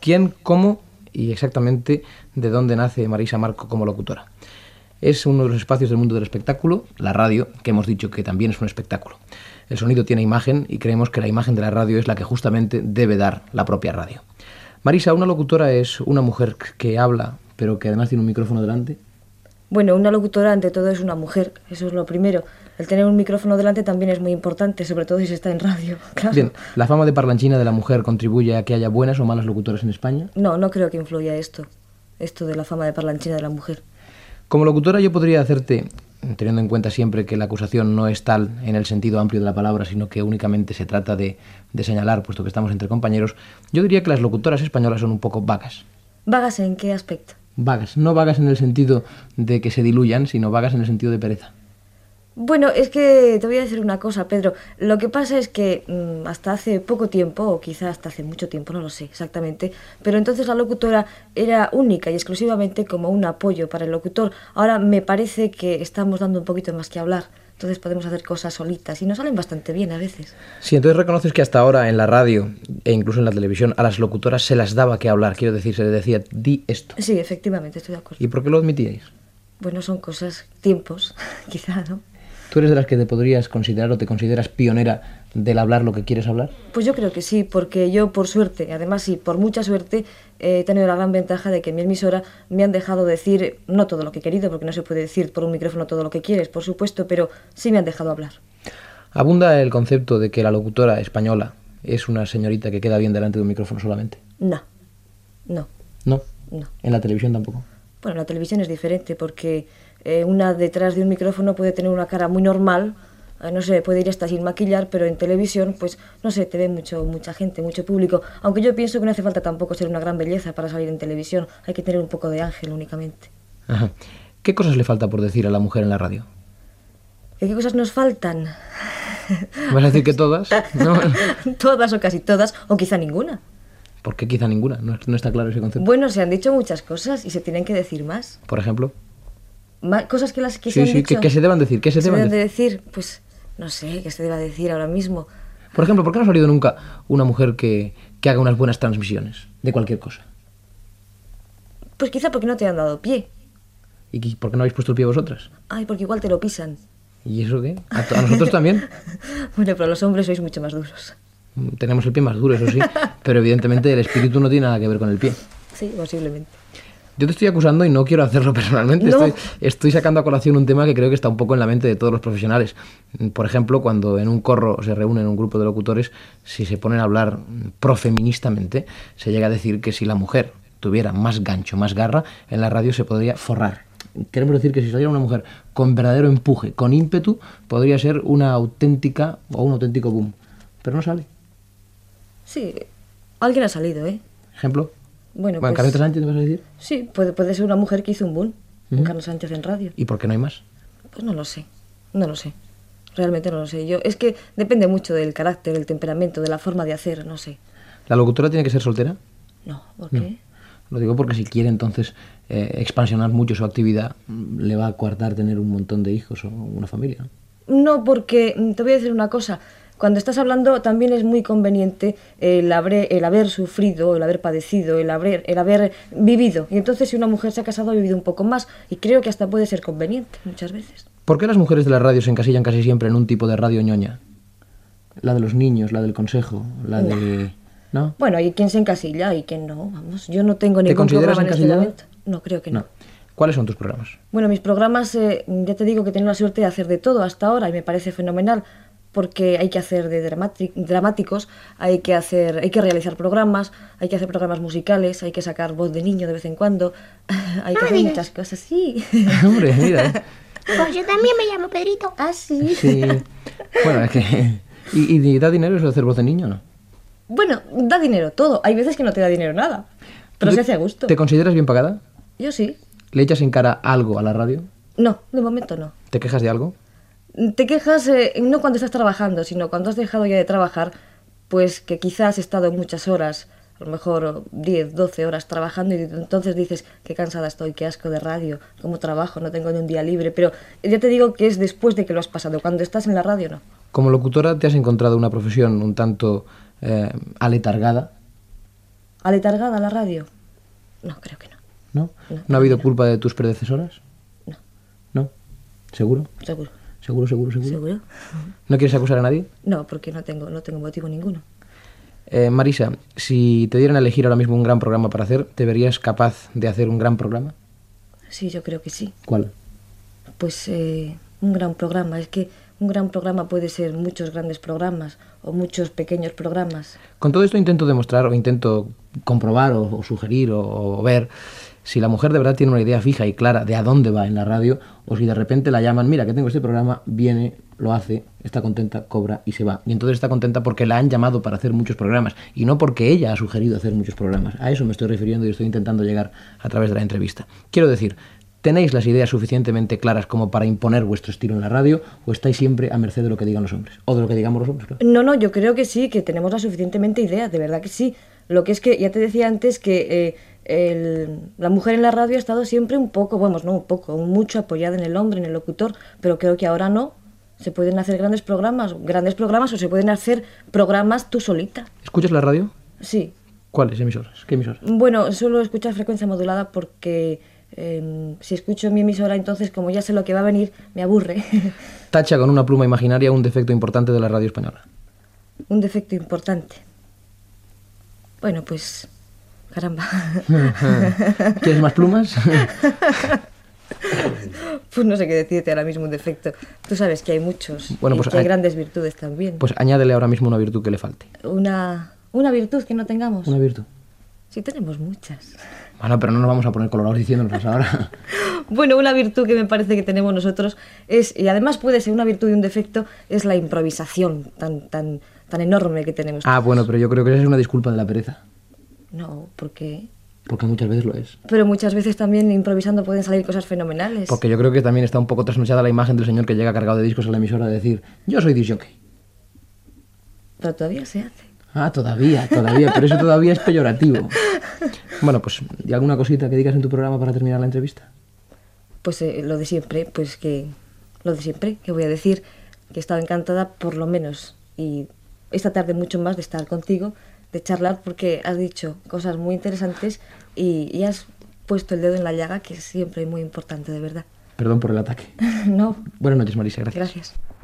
quién, cómo y exactamente de dónde nace Marisa Marco como locutora. Es uno de los espacios del mundo del espectáculo, la radio, que hemos dicho que también es un espectáculo. El sonido tiene imagen y creemos que la imagen de la radio es la que justamente debe dar la propia radio. Marisa, ¿una locutora es una mujer que habla, pero que además tiene un micrófono delante? Bueno, una locutora ante todo es una mujer, eso es lo primero. El tener un micrófono delante también es muy importante, sobre todo si se está en radio, claro. Bien, ¿la fama de parlanchina de la mujer contribuye a que haya buenas o malas locutoras en España? No, no creo que influya esto de la fama de parlanchina de la mujer. Como locutora yo podría hacerte, teniendo en cuenta siempre que la acusación no es tal en el sentido amplio de la palabra, sino que únicamente se trata de señalar, puesto que estamos entre compañeros, yo diría que las locutoras españolas son un poco vagas. ¿Vagas en qué aspecto? Vagas, no vagas en el sentido de que se diluyan, sino vagas en el sentido de pereza. Bueno, es que te voy a decir una cosa, Pedro. Lo que pasa es que hasta hace poco tiempo, o quizá hasta hace mucho tiempo, no lo sé exactamente, pero entonces la locutora era única y exclusivamente como un apoyo para el locutor. Ahora me parece que estamos dando un poquito más que hablar. Entonces podemos hacer cosas solitas y nos salen bastante bien a veces. Sí, entonces reconoces que hasta ahora en la radio e incluso en la televisión a las locutoras se las daba que hablar. Quiero decir, se les decía, di esto. Sí, efectivamente, estoy de acuerdo. ¿Y por qué lo admitíais? Bueno, son cosas, tiempos, quizá, ¿no? ¿Tú eres de las que te podrías considerar o te consideras pionera del hablar lo que quieres hablar? Pues yo creo que sí, porque yo por suerte, además sí, por mucha suerte, he tenido la gran ventaja de que en mi emisora me han dejado decir, no todo lo que he querido, porque no se puede decir por un micrófono todo lo que quieres, por supuesto, pero sí me han dejado hablar. ¿Abunda el concepto de que la locutora española es una señorita que queda bien delante de un micrófono solamente? No. ¿No? No. ¿En la televisión tampoco? Bueno, la televisión es diferente porque una detrás de un micrófono puede tener una cara muy normal, no sé, puede ir hasta sin maquillar, pero en televisión, pues, no sé, te ve mucha gente, mucho público. Aunque yo pienso que no hace falta tampoco ser una gran belleza para salir en televisión, hay que tener un poco de ángel únicamente. Ajá. ¿Qué cosas le falta por decir a la mujer en la radio? ¿Qué cosas nos faltan? ¿Vas a decir que todas? ¿No? Todas o casi todas, o quizá ninguna. ¿Por qué quizá ninguna? No está claro ese concepto. Bueno, se han dicho muchas cosas y se tienen que decir más. ¿Por ejemplo? Cosas que las que se han dicho. Que se deban decir. ¿Qué se deban decir? Pues no sé, ¿qué se deba decir ahora mismo? Por ejemplo, ¿por qué no ha salido nunca una mujer que haga unas buenas transmisiones de cualquier cosa? Pues quizá porque no te han dado pie. ¿Y por qué no habéis puesto el pie vosotras? Ay, porque igual te lo pisan. ¿Y eso qué? ¿A nosotros también? Bueno, pero los hombres sois mucho más duros. Tenemos el pie más duro, eso sí, pero evidentemente el espíritu no tiene nada que ver con el pie. Sí, posiblemente. Yo te estoy acusando y no quiero hacerlo personalmente. No. Estoy sacando a colación un tema que creo que está un poco en la mente de todos los profesionales. Por ejemplo, cuando en un corro se reúnen un grupo de locutores, si se ponen a hablar profeministamente, se llega a decir que si la mujer tuviera más gancho, más garra, en la radio se podría forrar. Queremos decir que si saliera una mujer con verdadero empuje, con ímpetu, podría ser una auténtica o un auténtico boom. Pero no sale. Sí, alguien ha salido, ¿eh? ¿Ejemplo? Bueno, pues... ¿Carlota Sánchez te vas a decir? Sí, puede ser una mujer que hizo un boom. Carlos Sánchez en radio. ¿Y por qué no hay más? Pues no lo sé. Realmente no lo sé. Es que depende mucho del carácter, del temperamento, de la forma de hacer, no sé. ¿La locutora tiene que ser soltera? No, ¿por qué? Lo digo porque si quiere entonces expansionar mucho su actividad, le va a coartar tener un montón de hijos o una familia. No, porque te voy a decir una cosa. Cuando estás hablando también es muy conveniente el haber sufrido, el haber padecido, el haber vivido. Y entonces si una mujer se ha casado ha vivido un poco más y creo que hasta puede ser conveniente muchas veces. ¿Por qué las mujeres de la radio se encasillan casi siempre en un tipo de radio ñoña? La de los niños, la del consejo, la de... ¿No? Bueno, hay quien se encasilla y quien no, vamos. Yo no tengo ningún programa en este momento. No, creo que no. ¿Cuáles son tus programas? Bueno, mis programas, ya te digo que he tenido la suerte de hacer de todo hasta ahora y me parece fenomenal. Porque hay que hacer de dramáticos, hay que realizar programas, hay que hacer programas musicales, hay que sacar voz de niño de vez en cuando, hay que hacer muchas cosas, sí. Hombre, mira. Pues yo también me llamo Pedrito. Ah, sí. Sí. Bueno, es que... ¿Y da dinero eso de hacer voz de niño o no? Bueno, da dinero todo. Hay veces que no te da dinero nada, pero se hace a gusto. ¿Te consideras bien pagada? Yo sí. ¿Le echas en cara algo a la radio? No, de momento no. ¿Te quejas de algo? Te quejas no cuando estás trabajando, sino cuando has dejado ya de trabajar, pues que quizás has estado muchas horas, a lo mejor 10, 12 horas trabajando y entonces dices, qué cansada estoy, qué asco de radio, cómo trabajo, no tengo ni un día libre. Pero ya te digo que es después de que lo has pasado, cuando estás en la radio no. Como locutora te has encontrado una profesión un tanto aletargada. ¿Aletargada la radio? No, creo que no. ¿No? No, ¿No ha habido no. culpa de tus predecesoras? No. ¿No? ¿Seguro? Seguro. ¿Seguro, seguro, seguro? ¿Seguro? ¿No quieres acusar a nadie? No, porque no tengo motivo ninguno. Marisa, si te dieran a elegir ahora mismo un gran programa para hacer, ¿te verías capaz de hacer un gran programa? Sí, yo creo que sí. ¿Cuál? Pues un gran programa. Es que un gran programa puede ser muchos grandes programas o muchos pequeños programas. Con todo esto intento demostrar o intento comprobar o sugerir o ver si la mujer de verdad tiene una idea fija y clara de a dónde va en la radio o si de repente la llaman, mira que tengo este programa, viene, lo hace, está contenta, cobra y se va. Y entonces está contenta porque la han llamado para hacer muchos programas y no porque ella ha sugerido hacer muchos programas. A eso me estoy refiriendo y estoy intentando llegar a través de la entrevista. Quiero decir, ¿tenéis las ideas suficientemente claras como para imponer vuestro estilo en la radio o estáis siempre a merced de lo que digan los hombres? O de lo que digamos los hombres, claro. No, yo creo que sí, que tenemos la suficientemente idea, de verdad que sí. Lo que es que, ya te decía antes, que la mujer en la radio ha estado siempre un poco, bueno, no un poco, mucho apoyada en el hombre, en el locutor, pero creo que ahora no. Se pueden hacer grandes programas o se pueden hacer programas tú solita. ¿Escuchas la radio? Sí. ¿Cuáles emisoras? ¿Qué emisoras? Bueno, suelo escuchar frecuencia modulada porque si escucho mi emisora, entonces como ya sé lo que va a venir, me aburre. Tacha con una pluma imaginaria un defecto importante de la radio española. Un defecto importante. Bueno, pues... Caramba. ¿Quieres más plumas? Pues no sé qué decirte ahora mismo un defecto. Tú sabes que hay muchos. Bueno, y pues que hay grandes virtudes también. Pues añádele ahora mismo una virtud que le falte. Una virtud que no tengamos. Una virtud. Sí, tenemos muchas. Bueno, pero no nos vamos a poner colorados diciéndonos ahora. Bueno, una virtud que me parece que tenemos nosotros es, y además puede ser una virtud y un defecto, es la improvisación tan enorme que tenemos. Ah, bueno, pero yo creo que esa es una disculpa de la pereza. No, porque... Porque muchas veces lo es. Pero muchas veces también improvisando pueden salir cosas fenomenales. Porque yo creo que también está un poco trasnochada la imagen del señor que llega cargado de discos a la emisora de decir, yo soy disc jockey. Pero todavía se hace. Ah, todavía, pero eso todavía es peyorativo. Bueno, pues, ¿y alguna cosita que digas en tu programa para terminar la entrevista? Pues lo de siempre, que voy a decir, que he estado encantada por lo menos, y esta tarde mucho más de estar contigo, de charlar, porque has dicho cosas muy interesantes y has puesto el dedo en la llaga, que es siempre muy importante, de verdad. Perdón por el ataque. No. Buenas noches, Marisa, gracias. Gracias.